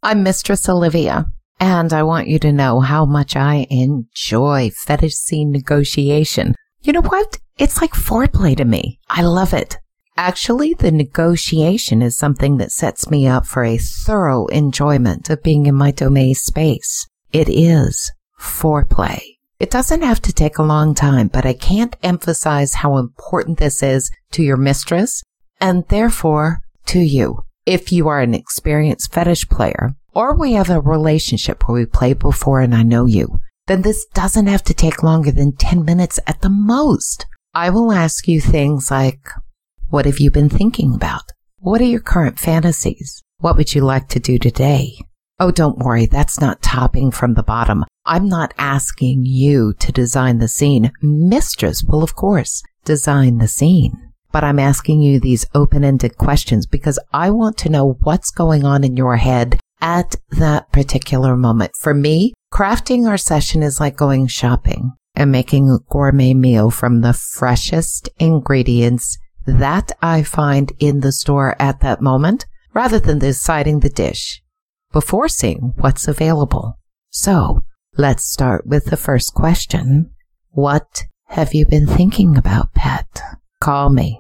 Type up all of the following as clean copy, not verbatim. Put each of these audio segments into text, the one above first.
I'm Mistress Olivia, and I want you to know how much I enjoy fetish scene negotiation. You know what? It's like foreplay to me. I love it. Actually, the negotiation is something that sets me up for a thorough enjoyment of being in my domain space. It is foreplay. It doesn't have to take a long time, but I can't emphasize how important this is to your mistress and therefore to you. If you are an experienced fetish player, or we have a relationship where we played before and I know you, then this doesn't have to take longer than 10 minutes at the most. I will ask you things like, what have you been thinking about? What are your current fantasies? What would you like to do today? Oh, don't worry, that's not topping from the bottom. I'm not asking you to design the scene. Mistress will, of course, design the scene. But I'm asking you these open-ended questions because I want to know what's going on in your head at that particular moment. For me, crafting our session is like going shopping and making a gourmet meal from the freshest ingredients that I find in the store at that moment, rather than deciding the dish before seeing what's available. So, let's start with the first question. What have you been thinking about, pet? Call me,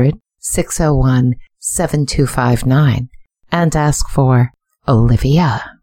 1-800-601-7259, and ask for Olivia.